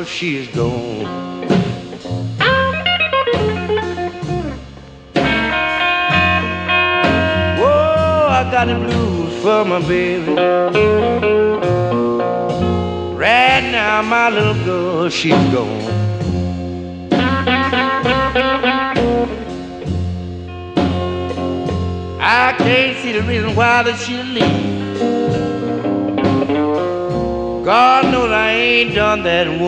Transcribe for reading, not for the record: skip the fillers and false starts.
she's gone. Whoa, I got the blues for my baby. Right now my little girl, she's gone. I can't see the reason why that she leave. God knows I ain't done that